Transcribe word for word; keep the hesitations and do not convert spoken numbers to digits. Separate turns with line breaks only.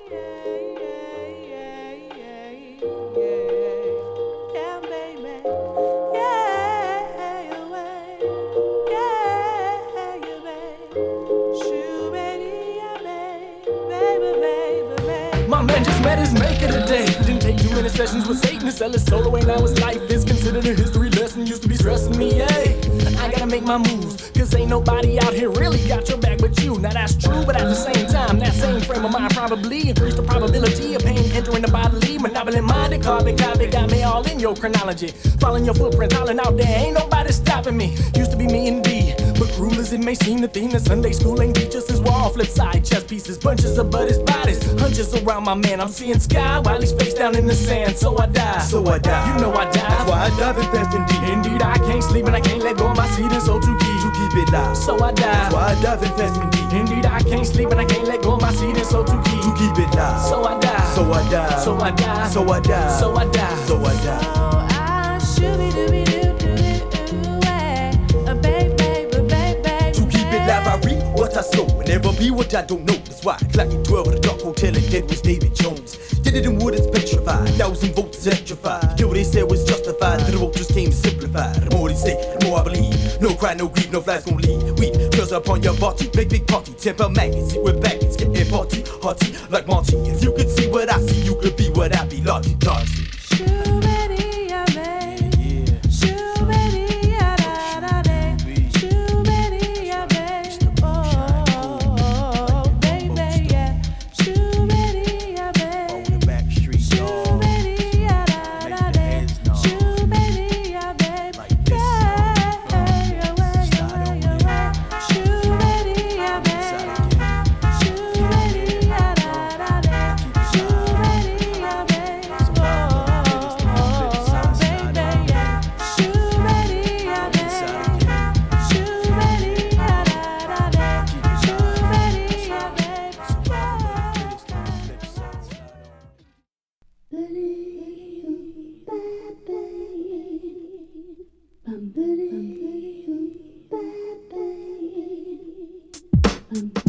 My man just met his maker today. Didn't take too many sessions with Satan to sell his soul away. Now his life is considered a history lesson. Used to be stressing me, hey. I gotta make my moves, cause ain't nobody out here really got your back but you. Now that's true, but at the same time, that same frame of mind probably increased the probability of pain entering the bodily. Monopoly minded, carbon copy got me all in your chronology. Following your footprint, hollering out there, ain't nobody stopping me. Used to be me and D, but cruel as it may seem, the theme that Sunday school ain't teach us is wall flip side chess pieces, bunches of buddies bodies, hunches around my man. I'm seeing sky while he's face down in the sand, so I die.
So I die.
You know I die.
That's why I dive and fast indeed.
Indeed, I can't sleep and I can't let go of my seat, and so to keep
to keep it live.
So I die.
That's why I dive and fast indeed.
Indeed, I can't sleep and I can't let go of my seat, and so to keep
to keep it live.
So I die.
So I die.
So I die.
So I die.
So I die.
So I die. To keep it live, I read what I sow and never be what I don't know. That's why I clock it twelve at a dark hotel and dead was David Jones. Did it in wood, it's petrified. Thousand votes electrified. Kill what they said was justified. The vote just came simplified. The more they say, the more I believe. No cry, no grief, no flies gon' leave. We girls up on your body, big big party. Temper magazine, we're back. It's getting party, hearty like Monty. If you could see what I see, you could be what I be. Largy, largy.
Um